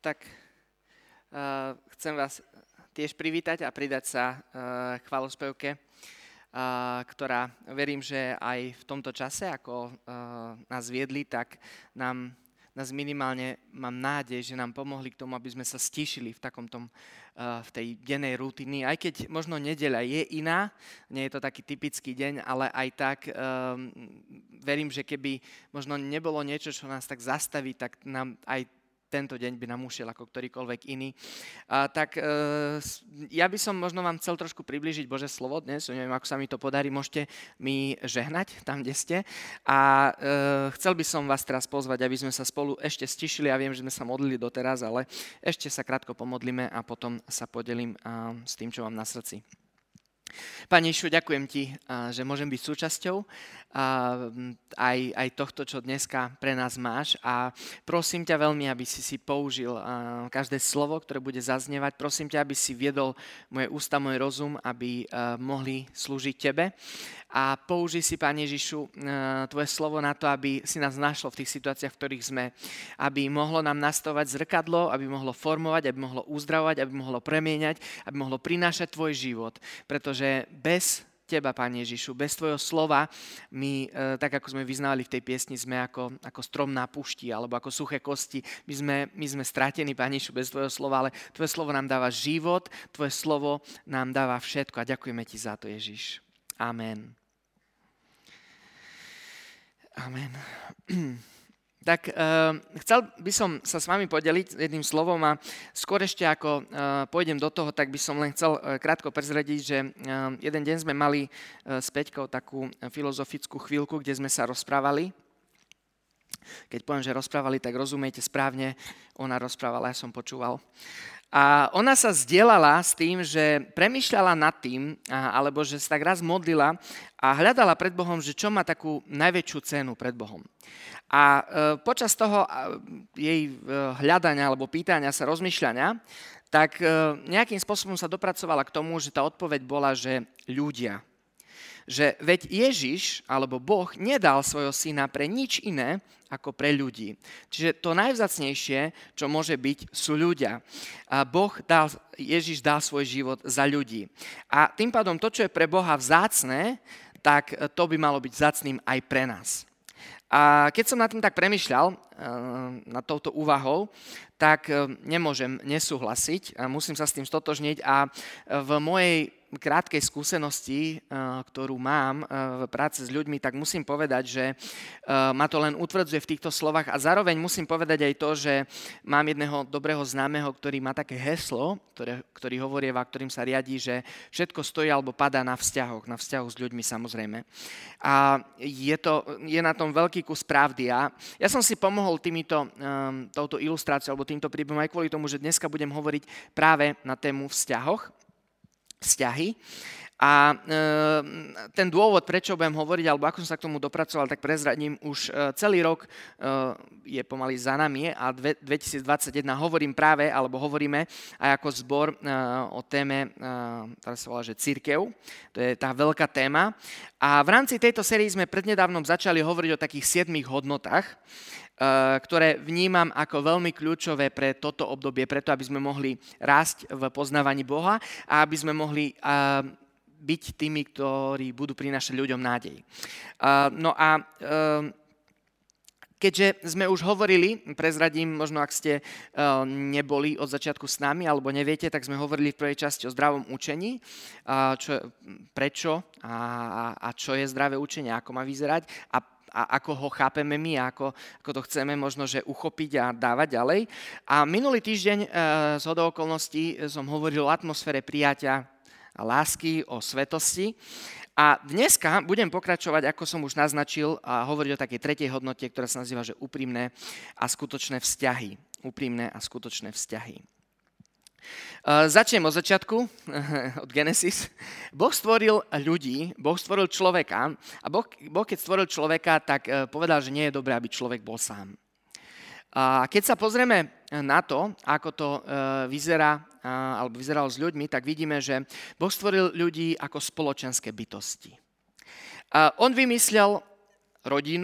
Tak chcem vás tiež privítať a pridať sa k chválospevke, ktorá verím, že aj v tomto čase, ako nás viedli, tak nás minimálne, mám nádej, že nám pomohli k tomu, aby sme sa stíšili v tej dennej rutiny. Aj keď možno nedeľa je iná, nie je to taký typický deň, ale aj tak verím, že keby možno nebolo niečo, čo nás tak zastaví, tak nám aj tento deň by nám ušiel ako ktorýkoľvek iný. Ja by som možno vám chcel trošku priblížiť Božie slovo dnes, neviem, ako sa mi to podarí, môžete mi žehnať tam, kde ste. A chcel by som vás teraz pozvať, aby sme sa spolu ešte stišili. Ja viem, že sme sa modlili doteraz, ale ešte sa krátko pomodlíme a potom sa podelím s tým, čo mám na srdci. Pane Ježišu, ďakujem Ti, že môžem byť súčasťou aj tohto, čo dneska pre nás máš, a prosím ťa veľmi, aby si použil každé slovo, ktoré bude zaznievať. Prosím ťa, aby si viedol moje ústa, môj rozum, aby mohli slúžiť Tebe. A použij si, Pane Ježišu, Tvoje slovo na to, aby si nás našlo v tých situáciách, v ktorých sme. Aby mohlo nám nastavovať zrkadlo, aby mohlo formovať, aby mohlo uzdravovať, aby mohlo premieňať, aby mohlo prinášať Tvoj život. Pretože bez Teba, Pane Ježišu, bez Tvojho slova my, tak ako sme vyznávali v tej piesni, sme ako strom na pušti alebo ako suché kosti. My sme stratení, Pane Ježišu, bez Tvojho slova, ale Tvoje slovo nám dáva život, Tvoje slovo nám dáva všetko a ďakujeme Ti za to, Ježiš. Amen. Amen. Tak chcel by som sa s vami podeliť jedným slovom a skôr ešte ako pôjdem do toho, tak by som len chcel krátko prezradiť, že jeden deň sme mali s Peťkou takú filozofickú chvíľku, kde sme sa rozprávali. Keď poviem, že rozprávali, tak rozumiete správne, ona rozprávala, ja som počúval. A ona sa zdieľala s tým, že premýšľala nad tým, alebo že sa tak raz modlila a hľadala pred Bohom, že čo má takú najväčšiu cenu pred Bohom. A počas toho jej hľadania alebo pýtania sa, rozmýšľania, tak nejakým spôsobom sa dopracovala k tomu, že tá odpoveď bola, že ľudia. Že veď Ježiš, alebo Boh, nedal svojho syna pre nič iné, ako pre ľudí. Čiže to najvzácnejšie, čo môže byť, sú ľudia. A Ježiš dal svoj život za ľudí. A tým pádom to, čo je pre Boha vzácne, tak to by malo byť vzácným aj pre nás. A keď som nad tým tak premýšľal, nad touto úvahou, tak nemôžem nesúhlasiť, musím sa s tým stotožniť a v mojej krátkej skúsenosti, ktorú mám v práci s ľuďmi, tak musím povedať, že ma to len utvrdzuje v týchto slovách a zároveň musím povedať aj to, že mám jedného dobrého známeho, ktorý má také heslo, ktorý hovorieva, ktorým sa riadí, že všetko stojí alebo padá na vzťahoch s ľuďmi samozrejme. A je na tom veľký kus pravdy. A ja som si pomohol touto ilustráciou alebo týmto príbehom aj kvôli tomu, že dneska budem hovoriť práve na tému vzťahy. A ten dôvod, prečo budem hovoriť, alebo ako som sa k tomu dopracoval, tak prezradím, už celý rok je pomaly za nami a 2021 hovoríme aj ako zbor o téme, ktorá sa volá, že cirkev. To je tá veľká téma. A v rámci tejto série sme prednedávnom začali hovoriť o takých 7 hodnotách, ktoré vnímam ako veľmi kľúčové pre toto obdobie, preto aby sme mohli rásť v poznávaní Boha a aby sme mohli byť tými, ktorí budú prinášať ľuďom nádej. Keďže sme už hovorili, prezradím, možno ak ste neboli od začiatku s nami alebo neviete, tak sme hovorili v prvej časti o zdravom učení, prečo a čo je zdravé učenie, ako má vyzerať a ako ho chápeme my, ako to chceme možno, že uchopiť a dávať ďalej. A minulý týždeň zhodou okolností som hovoril o atmosfére prijatia a lásky, o svetosti. A dneska budem pokračovať, ako som už naznačil, a hovoriť o takej tretej hodnote, ktorá sa nazýva, že úprimné a skutočné vzťahy. Úprimné a skutočné vzťahy. Začnem od začiatku, od Genesis. Boh stvoril ľudí, Boh stvoril človeka a Boh keď stvoril človeka, tak povedal, že nie je dobré, aby človek bol sám. A keď sa pozrieme na to, ako to vyzeralo s ľuďmi, tak vidíme, že Boh stvoril ľudí ako spoločenské bytosti. On vymyslel rodinu,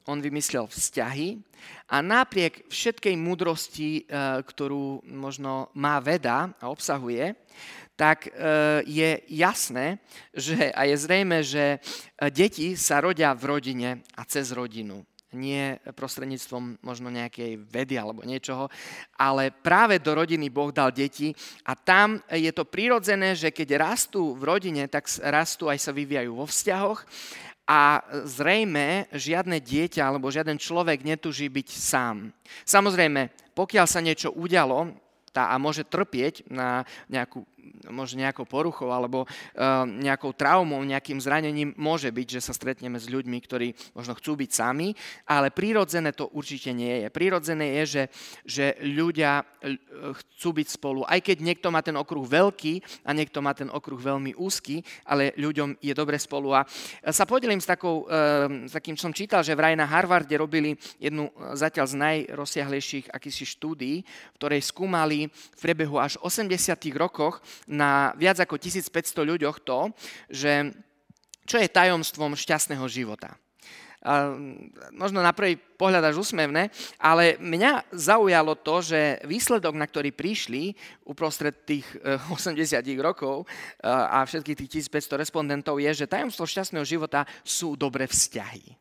on vymyslel vzťahy a napriek všetkej múdrosti, ktorú možno má veda a obsahuje, tak je jasné, že, a je zrejme, že deti sa rodia v rodine a cez rodinu. Nie prostredníctvom možno nejakej vedy alebo niečoho, ale práve do rodiny Boh dal deti a tam je to prirodzené, že keď rastú v rodine, tak rastú aj sa vyvíjajú vo vzťahoch a zrejme žiadne dieťa alebo žiaden človek netúži byť sám. Samozrejme, pokiaľ sa niečo udialo a môže trpieť na nejakou poruchou alebo nejakou traumou, nejakým zranením, môže byť, že sa stretneme s ľuďmi, ktorí možno chcú byť sami, ale prirodzené to určite nie je. Prirodzené je, že ľudia chcú byť spolu, aj keď niekto má ten okruh veľký a niekto má ten okruh veľmi úzky, ale ľuďom je dobre spolu. A sa podelím s takým, som čítal, že vraj na Harvarde robili jednu zatiaľ z najrozsiahlejších akýsi štúdií, v ktorej skúmali v priebehu až 80 rokoch na viac ako 1500 ľuďoch to, že čo je tajomstvom šťastného života. Možno na prvý pohľad až úsmevné, ale mňa zaujalo to, že výsledok, na ktorý prišli uprostred tých 80 rokov a všetkých tých 1500 respondentov je, že tajomstvo šťastného života sú dobré vzťahy.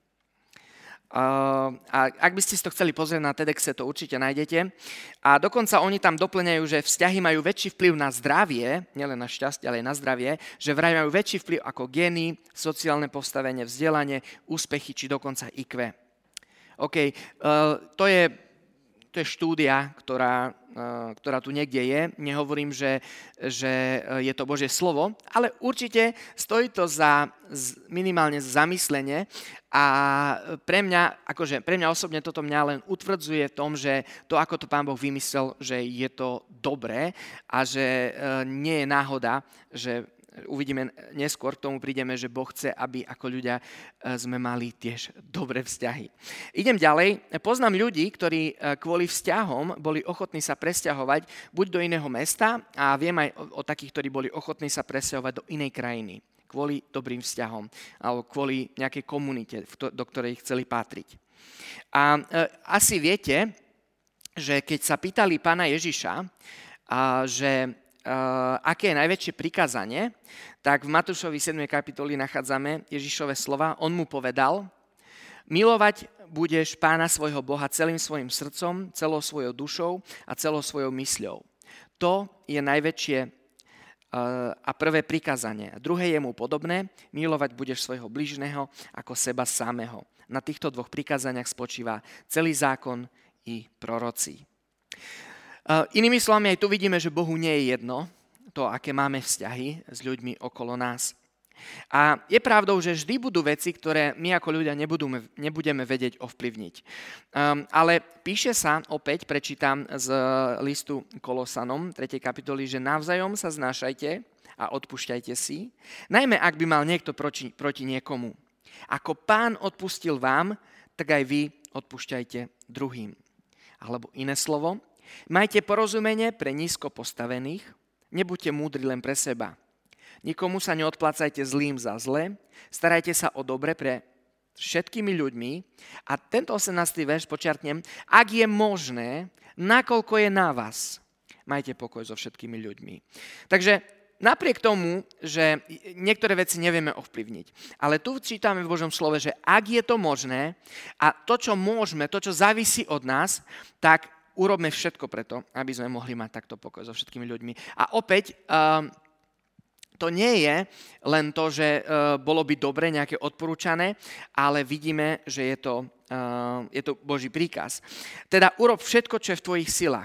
A ak by ste si to chceli pozrieť na TEDxe, to určite nájdete. A dokonca oni tam doplňajú, že vzťahy majú väčší vplyv na zdravie, nielen na šťastie, ale aj na zdravie, že vraj majú väčší vplyv ako gény, sociálne postavenie, vzdelanie, úspechy či dokonca IQ. OK, to je štúdia, ktorá tu niekde je. Nehovorím, že je to Božie slovo, ale určite stojí to za minimálne zamyslenie a pre mňa osobne toto mňa len utvrdzuje v tom, že to, ako to Pán Boh vymyslel, že je to dobré a že nie je náhoda, že uvidíme neskôr, k tomu prídeme, že Boh chce, aby ako ľudia sme mali tiež dobré vzťahy. Idem ďalej. Poznám ľudí, ktorí kvôli vzťahom boli ochotní sa presťahovať buď do iného mesta a viem aj o takých, ktorí boli ochotní sa presťahovať do inej krajiny kvôli dobrým vzťahom alebo kvôli nejakej komunite, do ktorej chceli patriť. A asi viete, že keď sa pýtali Pána Ježiša, že aké je najväčšie prikázanie, tak v Matúšovi 7. kapitoli nachádzame Ježišove slova. On mu povedal, milovať budeš Pána svojho Boha celým svojim srdcom, celou svojou dušou a celou svojou mysľou. To je najväčšie a prvé prikázanie. A druhé je mu podobné, milovať budeš svojho bližného ako seba samého. Na týchto dvoch prikázaniach spočíva celý zákon i proroci. Inými slovami, aj tu vidíme, že Bohu nie je jedno to, aké máme vzťahy s ľuďmi okolo nás. A je pravdou, že vždy budú veci, ktoré my ako ľudia nebudeme vedieť ovplyvniť. Ale píše sa, opäť prečítam z listu Kolosanom 3. kapitoly, že navzájom sa znášajte a odpúšťajte si, najmä ak by mal niekto proti niekomu. Ako Pán odpustil vám, tak aj vy odpúšťajte druhým. Alebo iné slovo, majte porozumenie pre nízko postavených, nebuďte múdri len pre seba. Nikomu sa neodplácajte zlým za zle, starajte sa o dobre pre všetkými ľuďmi. A tento 18. verš počiarknem, ak je možné, nakoľko je na vás, majte pokoj so všetkými ľuďmi. Takže napriek tomu, že niektoré veci nevieme ovplyvniť, ale tu čítame v Božom slove, že ak je to možné a to, čo môžeme, to, čo závisí od nás, tak urobme všetko preto, aby sme mohli mať takto pokoj so všetkými ľuďmi. A opäť, to nie je len to, že bolo by dobre nejaké odporúčané, ale vidíme, že je to Boží príkaz. Teda urob všetko, čo je v tvojich silách.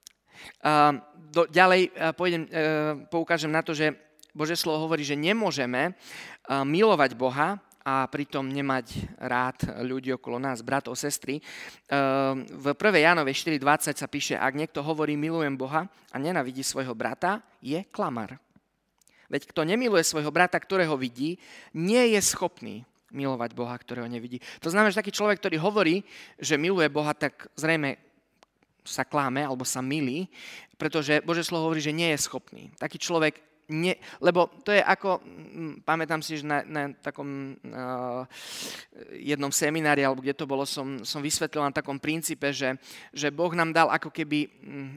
Ďalej poukážem na to, že Božie slovo hovorí, že nemôžeme milovať Boha a pritom nemať rád ľudí okolo nás, bratov, sestry. V 1. Jánovej 4.20 sa píše, ak niekto hovorí milujem Boha a nenávidí svojho brata, je klamar. Veď kto nemiluje svojho brata, ktorého vidí, nie je schopný milovať Boha, ktorého nevidí. To znamená, že taký človek, ktorý hovorí, že miluje Boha, tak zrejme sa kláme alebo sa mýli, pretože Božie slovo hovorí, že nie je schopný. Taký človek lebo to je ako, pamätám si, že na takom jednom seminári, alebo kde to bolo, som vysvetlil na takom princípe, že Boh nám dal ako keby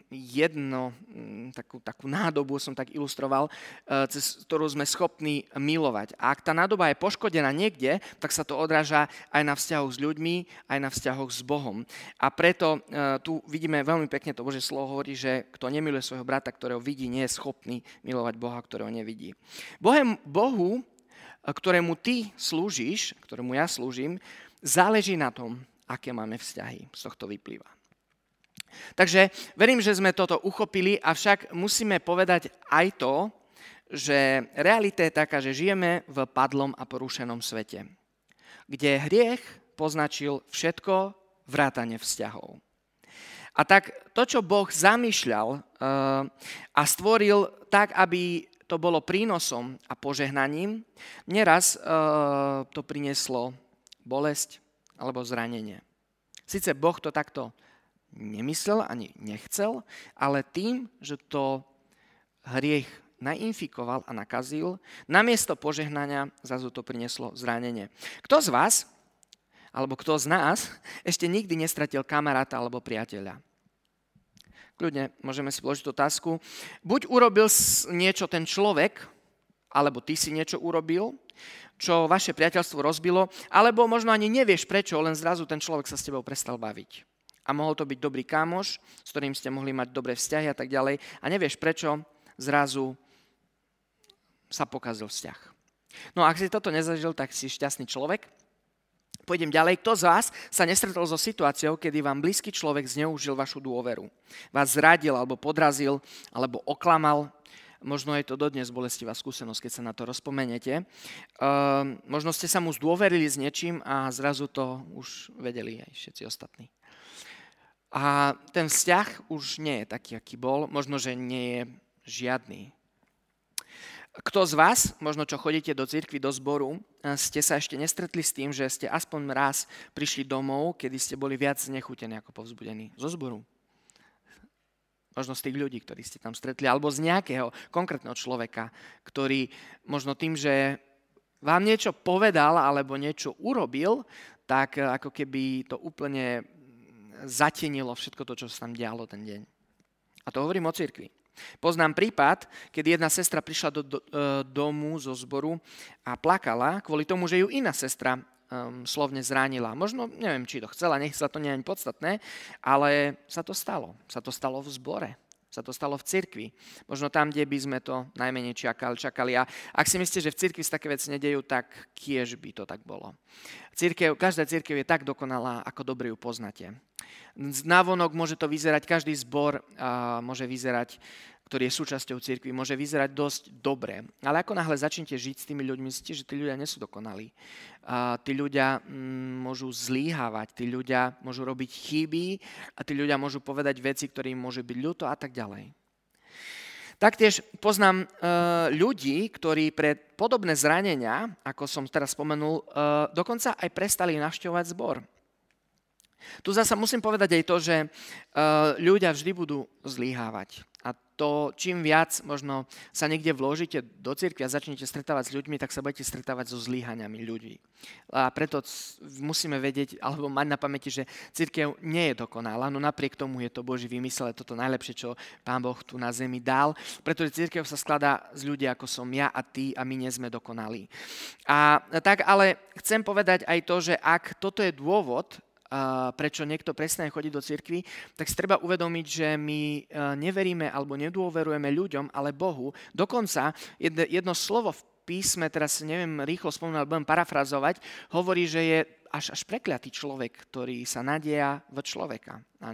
takú nádobu, som tak ilustroval, cez ktorú sme schopní milovať. A ak tá nádoba je poškodená niekde, tak sa to odráža aj na vzťahoch s ľuďmi, aj na vzťahoch s Bohom. A preto tu vidíme veľmi pekne, to Božie slovo hovorí, že kto nemiluje svojho brata, ktorého vidí, nie je schopný milovať Boha, ktorého nevidí. Bohu, ktorému ty slúžiš, ktorému ja slúžim, záleží na tom, aké máme vzťahy. Z tohto vyplýva. Takže verím, že sme toto uchopili, avšak musíme povedať aj to, že realita je taká, že žijeme v padlom a porušenom svete, kde hriech poznačil všetko vrátane vzťahov. A tak to, čo Boh zamýšľal a stvoril tak, aby to bolo prínosom a požehnaním, neraz to prinieslo bolesť alebo zranenie. Sice Boh to takto nemyslel ani nechcel, ale tým, že to hriech nainfikoval a nakazil, namiesto požehnania zrazu to prinieslo zranenie. Kto z vás alebo kto z nás ešte nikdy nestratil kamaráta alebo priateľa? Kľudne, môžeme si položiť otázku. Buď urobil niečo ten človek, alebo ty si niečo urobil, čo vaše priateľstvo rozbilo, alebo možno ani nevieš prečo, len zrazu ten človek sa s tebou prestal baviť. A mohol to byť dobrý kámoš, s ktorým ste mohli mať dobré vzťahy a tak ďalej. A nevieš prečo, zrazu sa pokazil vzťah. No a ak si toto nezažil, tak si šťastný človek. Pôjdem ďalej. Kto z vás sa nestretol so situáciou, kedy vám blízky človek zneužil vašu dôveru? Vás zradil, alebo podrazil, alebo oklamal? Možno je to dodnes bolestivá skúsenosť, keď sa na to rozpomeniete. Možno ste sa mu zdôverili s niečím a zrazu to už vedeli aj všetci ostatní. A ten vzťah už nie je taký, aký bol. Možno, že nie je žiadny. Kto z vás, možno čo chodíte do cirkvi, do zboru, ste sa ešte nestretli s tým, že ste aspoň raz prišli domov, kedy ste boli viac znechutení ako povzbudení? Zo zboru. Možno z tých ľudí, ktorí ste tam stretli, alebo z nejakého konkrétneho človeka, ktorý možno tým, že vám niečo povedal alebo niečo urobil, tak ako keby to úplne zatienilo všetko to, čo sa tam dialo ten deň. A to hovorím o cirkvi. Poznám prípad, keď jedna sestra prišla do domu zo zboru a plakala kvôli tomu, že ju iná sestra slovne zranila. Možno, neviem, či to chcela, nechcela, to nie je ani podstatné, ale sa to stalo. Sa to stalo v zbore. Sa to stalo v cirkvi. Možno tam, kde by sme to najmenej čakali. A ak si myslíte, že v cirkvi sa také veci nedejú, tak kiež by to tak bolo. Každá cirkev je tak dokonalá, ako dobre ju poznáte. Navonok môže to vyzerať, každý zbor môže vyzerať, ktorý je súčasťou cirkvi, môže vyzerať dosť dobre. Ale ako náhle začnete žiť s tými ľuďmi, myslíte, že tí ľudia nie sú dokonalí. Tí ľudia môžu zlyhávať, tí ľudia môžu robiť chyby a tí ľudia môžu povedať veci, ktorým môže byť ľúto a tak ďalej. Taktiež poznám ľudí, ktorí pre podobné zranenia, ako som teraz spomenul, dokonca aj prestali navštevovať zbor. Tu zasa musím povedať aj to, že ľudia vždy budú zlyhávať. A to, čím viac možno sa niekde vložíte do cirkvi a začnete stretávať s ľuďmi, tak sa budete stretávať so zlyhaniami ľudí. A preto musíme vedieť, alebo mať na pamäti, že cirkev nie je dokonalá, no napriek tomu je to Boží vymysel, je toto najlepšie, čo Pán Boh tu na zemi dal, pretože cirkev sa skladá z ľudí, ako som ja a ty, a my nie sme dokonalí. A tak ale chcem povedať aj to, že ak toto je dôvod, prečo niekto prestane chodiť do cirkvi, tak si treba uvedomiť, že my neveríme alebo nedôverujeme ľuďom, ale Bohu. Dokonca jedno slovo v písme, teraz neviem rýchlo spomenúť, ale budem parafrazovať, hovorí, že je až prekliatý človek, ktorý sa nadieja v človeka a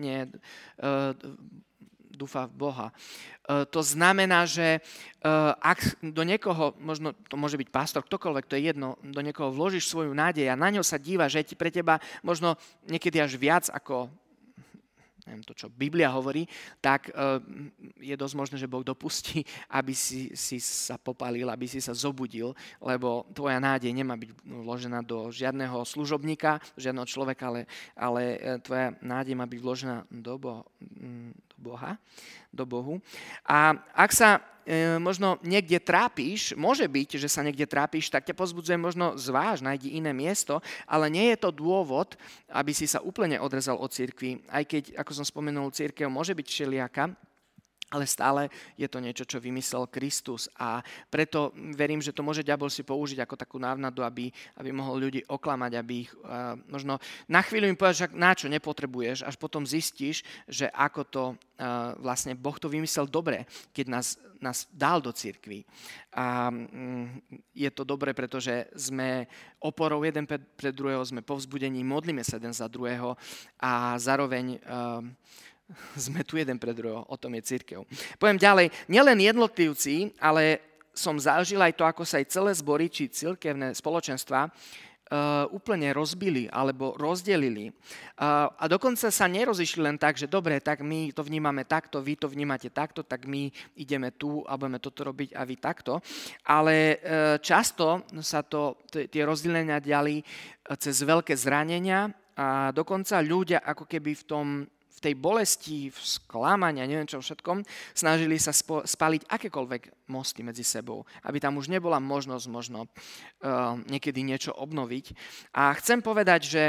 dúfa v Boha. To znamená, že ak do niekoho, možno to môže byť pastor, ktokoľvek, to je jedno, do niekoho vložíš svoju nádej a na ňo sa díva, že je pre teba možno niekedy až viac ako neviem, to, čo Biblia hovorí, tak je dosť možné, že Boh dopustí, aby si sa popálil, aby si sa zobudil, lebo tvoja nádej nemá byť vložená do žiadneho služobníka, žiadneho človeka, ale tvoja nádej má byť vložená do Boha, do Bohu. A ak sa možno niekde trápíš, môže byť, že sa niekde trápíš, tak ťa pozbudzujem možno zváž, nájdi iné miesto, ale nie je to dôvod, aby si sa úplne odrezal od cirkvi. Aj keď, ako som spomenul, cirkev môže byť všelijaká, ale stále je to niečo, čo vymyslel Kristus a preto verím, že to môže diabol si použiť ako takú návnadu, aby mohol ľudí oklamať, aby ich možno na chvíľu im povedať, že na čo nepotrebuješ, až potom zistíš, že ako to vlastne Boh to vymyslel dobre, keď nás dal do cirkvi. A je to dobre, pretože sme oporou jeden pre druhého, sme povzbudení, modlíme sa jeden za druhého a zároveň sme tu jeden pre druhého, o tom je cirkev. Poviem ďalej, nielen jednotlivci, ale som zažil aj to, ako sa aj celé zbory či cirkevné spoločenstva úplne rozbili alebo rozdelili. A dokonca sa nerozišli len tak, že dobre, tak my to vnímame takto, vy to vnímate takto, tak my ideme tu a budeme toto robiť a vy takto. Ale často sa tie rozdelenia diali cez veľké zranenia a dokonca ľudia ako keby v tej bolesti, v sklamaní a neviem čo všetkom, snažili sa spaliť akékoľvek mosty medzi sebou, aby tam už nebola možnosť možno niekedy niečo obnoviť. A chcem povedať, že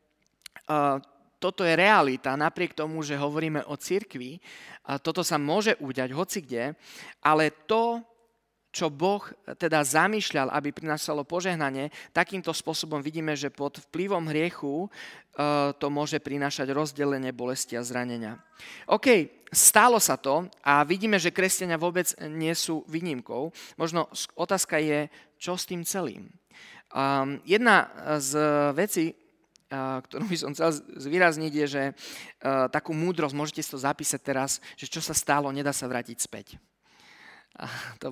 toto je realita, napriek tomu, že hovoríme o cirkvi, toto sa môže udiať hocikde, ale to, čo Boh teda zamýšľal, aby prinášalo požehnanie, takýmto spôsobom vidíme, že pod vplyvom hriechu to môže prinášať rozdelenie, bolesti a zranenia. OK, stalo sa to a vidíme, že kresťania vôbec nie sú výnimkou. Možno otázka je, čo s tým celým. Jedna z vecí, ktorú by som chcel zvýrazniť, je, že takú múdrosť, môžete si to zapísať teraz, že čo sa stalo, nedá sa vrátiť späť. A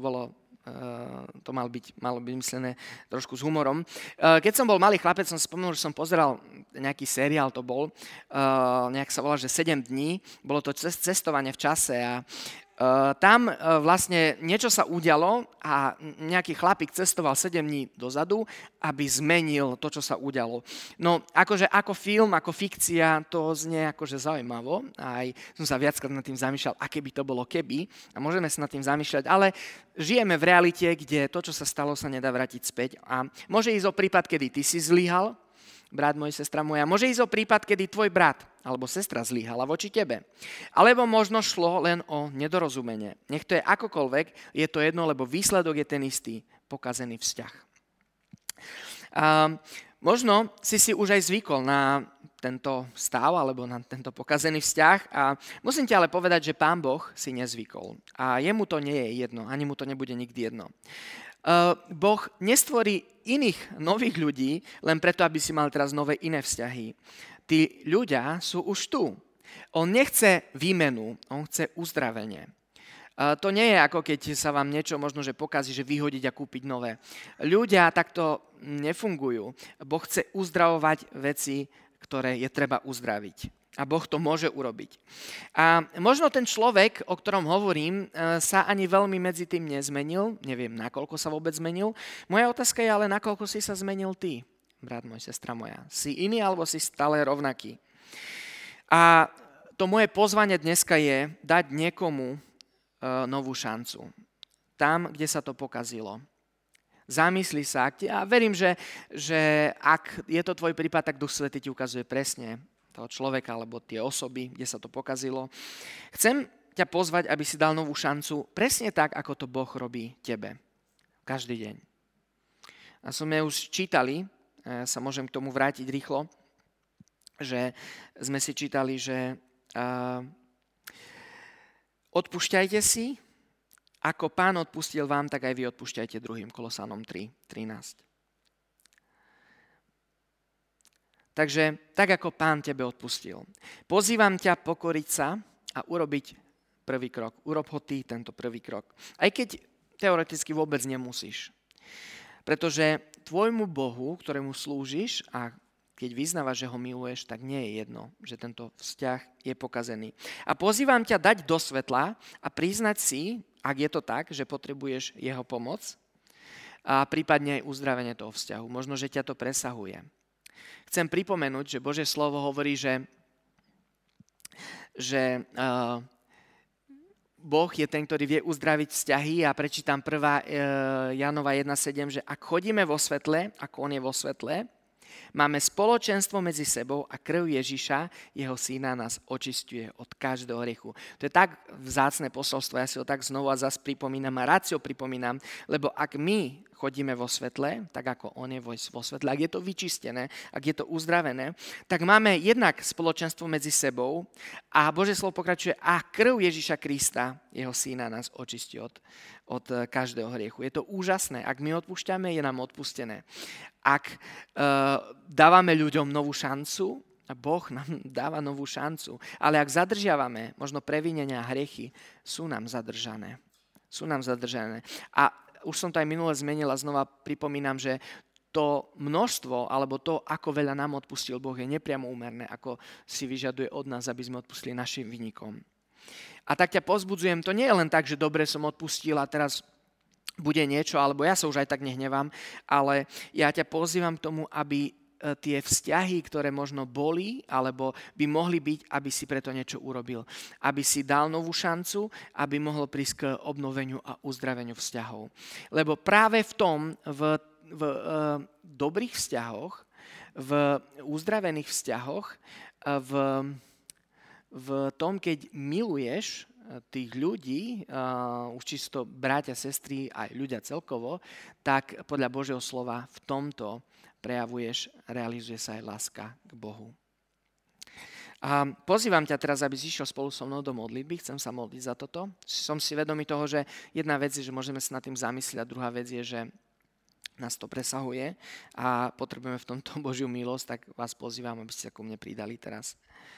to malo byť myslené trošku s humorom. Keď som bol malý chlapec, som spomenul, že som pozeral nejaký seriál, to bol, nejak sa volá, že 7 dní, bolo to cestovanie v čase a tam vlastne niečo sa udialo a nejaký chlapík cestoval 7 dní dozadu, aby zmenil to, čo sa udialo. No, akože ako film, ako fikcia, to znie akože zaujímavo. Aj som sa viackrát nad tým zamýšľal, aké by to bolo keby. A môžeme sa nad tým zamýšľať, ale žijeme v realite, kde to, čo sa stalo, sa nedá vrátiť späť. A môže ísť o prípad, kedy ty si zlyhal, brat môj, sestra moja. Môže ísť o prípad, kedy tvoj brat alebo sestra zlyhala voči tebe. Alebo možno šlo len o nedorozumenie. Nech to je akokoľvek, je to jedno, lebo výsledok je ten istý, pokazený vzťah. Možno si už aj zvykol na tento stav alebo na tento pokazený vzťah a musím ti ale povedať, že Pán Boh si nezvykol. A jemu to nie je jedno, ani mu to nebude nikdy jedno. Boh nestvorí iných nových ľudí len preto, aby si mal teraz nové iné vzťahy. Tí ľudia sú už tu. On nechce výmenu, on chce uzdravenie. To nie je ako keď sa vám niečo možno, že pokazí, že vyhodiť a kúpiť nové. Ľudia takto nefungujú. Boh chce uzdravovať veci, ktoré je treba uzdraviť. A Boh to môže urobiť. A možno ten človek, o ktorom hovorím, sa ani veľmi medzi tým nezmenil. Neviem, nakoľko sa vôbec zmenil. Moja otázka je ale, nakoľko si sa zmenil ty, brat môj, sestra moja. Si iný alebo si stále rovnaký? A to moje pozvanie dneska je dať niekomu novú šancu. Tam, kde sa to pokazilo. Zamysli sa. A verím, že ak je to tvoj prípad, tak Duch Svätý ti ukazuje presne toho človeka alebo tie osoby, kde sa to pokazilo. Chcem ťa pozvať, aby si dal novú šancu presne tak, ako to Boh robí tebe. Každý deň. A sme už čítali, sa môžem k tomu vrátiť rýchlo, že sme si čítali, že odpúšťajte si, ako Pán odpustil vám, tak aj vy odpúšťajte druhým. Kolosanom 3:13. Takže tak, ako Pán tebe odpustil. Pozývam ťa pokoriť sa a urobiť prvý krok. Urob ho ty, tento prvý krok. Aj keď teoreticky vôbec nemusíš. Pretože tvojmu Bohu, ktorému slúžiš a keď vyznávaš, že ho miluješ, tak nie je jedno, že tento vzťah je pokazený. A pozývam ťa dať do svetla a priznať si, ak je to tak, že potrebuješ jeho pomoc a prípadne aj uzdravenie toho vzťahu. Možno, že ťa to presahuje. Chcem pripomenúť, že Božie slovo hovorí, že Boh je ten, ktorý vie uzdraviť vzťahy a prečítam 1. Janova 1.7, že ak chodíme vo svetle, ako on je vo svetle, máme spoločenstvo medzi sebou a krv Ježiša, jeho syna, nás očisťuje od každého hriechu. To je tak vzácne posolstvo, ja si ho tak znovu a zas pripomínam a rád si ho pripomínam, lebo ak my chodíme vo svetle, tak ako on je vo svetle, ak je to vyčistené, ak je to uzdravené, tak máme jednak spoločenstvo medzi sebou a Božie slovo pokračuje a krv Ježiša Krista, jeho syna, nás očistí od každého hriechu. Je to úžasné. Ak my odpúšťame, je nám odpustené. Ak dávame ľuďom novú šancu, a Boh nám dáva novú šancu, ale ak zadržiavame, možno previnenia a hriechy, sú nám zadržané. Sú nám zadržané. A už som to aj minule zmenil a znova pripomínam, že to množstvo, alebo to, ako veľa nám odpustil Boh, je nepriamo úmerné, ako si vyžaduje od nás, aby sme odpustili našim vinníkom. A tak ťa pozbudzujem, to nie je len tak, že dobre som odpustil a teraz bude niečo, alebo ja sa už aj tak nehnevám, ale ja ťa pozývam k tomu, aby tie vzťahy, ktoré možno boli, alebo by mohli byť, aby si preto niečo urobil. Aby si dal novú šancu, aby mohlo prísť k obnoveniu a uzdraveniu vzťahov. Lebo práve v tom, v dobrých vzťahoch, v uzdravených vzťahoch, v tom, keď miluješ tých ľudí, už čisto bratia, sestry, aj ľudia celkovo, tak podľa Božieho slova v tomto prejavuješ, realizuje sa aj láska k Bohu. A pozývam ťa teraz, aby si išiel spolu so mnou do modlitby. Chcem sa modliť za toto. Som si vedomý toho, že jedna vec je, že môžeme sa nad tým zamyslieť, a druhá vec je, že nás to presahuje a potrebujeme v tomto Božiu milosť, tak vás pozývam, aby ste sa ku mne pridali teraz.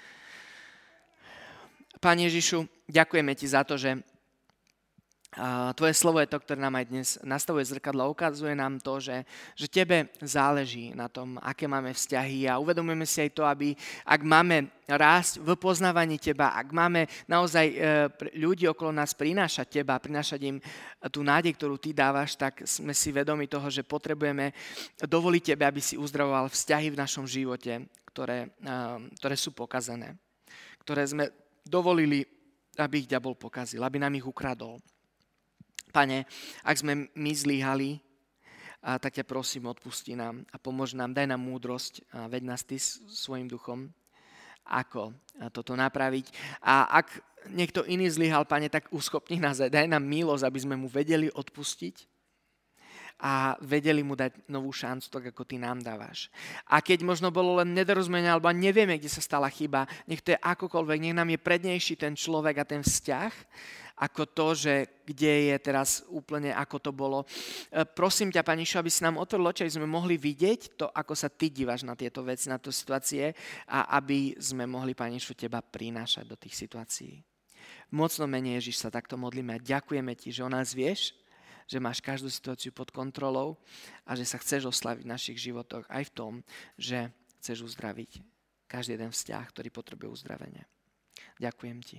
Pane Ježišu, ďakujeme ti za to, že tvoje slovo je to, ktoré nám aj dnes nastavuje zrkadlo, ukazuje nám to, že tebe záleží na tom, aké máme vzťahy a uvedomujeme si aj to, aby ak máme rásť v poznávaní teba, ak máme naozaj ľudí okolo nás prinášať teba, prinášať im tú nádej, ktorú ty dávaš, tak sme si vedomi toho, že potrebujeme dovoliť tebe, aby si uzdravoval vzťahy v našom živote, ktoré sú pokazané, ktoré sme dovolili, aby ich diabol pokazil, aby nám ich ukradol. Pane, ak sme my zlyhali, tak ťa prosím, odpusti nám a pomôž nám, daj nám múdrosť, veď nás ty svojim duchom, ako toto napraviť. A ak niekto iný zlyhal, Pane, tak uschopni nás, daj nám milosť, aby sme mu vedeli odpustiť a vedeli mu dať novú šancu, tak ako ty nám dávaš. A keď možno bolo len nedorozumenie, alebo nevieme, kde sa stala chyba, nech to je akokoľvek, nech nám je prednejší ten človek a ten vzťah, ako to, že kde je teraz úplne, ako to bolo. Prosím ťa, Pane Ježišu, aby si nám otvoril oči, aby sme mohli vidieť to, ako sa ty dívaš na tieto veci, na tieto situácie a aby sme mohli, Pane Ježišu, teba prinášať do tých situácií. V mocnom mene Ježiš sa takto modlíme a ďakujeme ti, že o nás vieš, že máš každú situáciu pod kontrolou a že sa chceš oslaviť v našich životoch aj v tom, že chceš uzdraviť každý jeden vzťah, ktorý potrebuje uzdravenie. Ďakujem ti.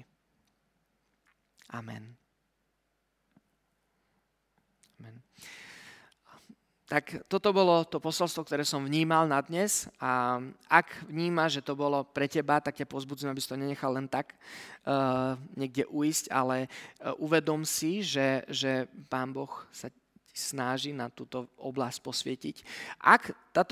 Amen. Amen. Tak toto bolo to posolstvo, ktoré som vnímal na dnes a ak vnímaš, že to bolo pre teba, tak ťa pozbudzujem, aby si to nenechal len tak niekde uísť, ale uvedom si, že Pán Boh sa snaží na túto oblasť posvietiť. Ak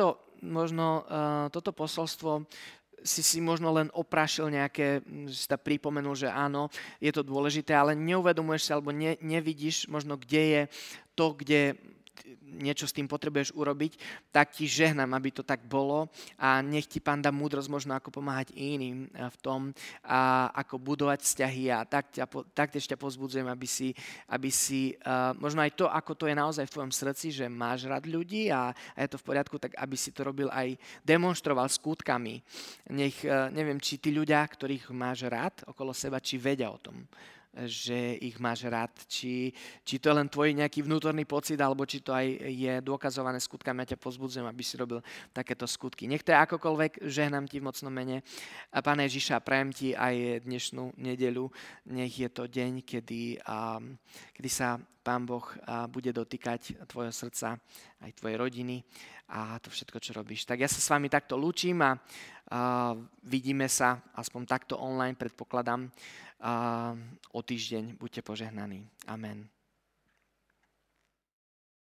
toto posolstvo si možno len oprášil nejaké, si sa pripomenul, že áno, je to dôležité, ale neuvedomuješ sa, alebo nevidíš možno, kde je to, kde niečo s tým potrebuješ urobiť, tak ti žehnám, aby to tak bolo a nech ti Pán dá múdrosť možno ako pomáhať iným v tom, ako budovať vzťahy a taktiež ťa pozbudzujem, aby si možno aj to, ako to je naozaj v tvojom srdci, že máš rád ľudí a je to v poriadku, tak aby si to robil aj demonstroval skutkami. Neviem, či tí ľudia, ktorých máš rád okolo seba, či vedia o tom, že ich máš rád, či to je len tvoj nejaký vnútorný pocit, alebo či to aj je dokazované skutkami. Ja ťa pozbudzujem, aby si robil takéto skutky. Nech to je akokoľvek, žehnám ti v mocnom mene. A Páne Ježiša, prajem ti aj dnešnú nedeľu. Nech je to deň, kedy sa Pán Boh bude dotýkať tvojho srdca, aj tvojej rodiny a to všetko, čo robíš. Tak ja sa s vami takto lúčim a vidíme sa aspoň takto online, predpokladám, o týždeň. Buďte požehnaní. Amen.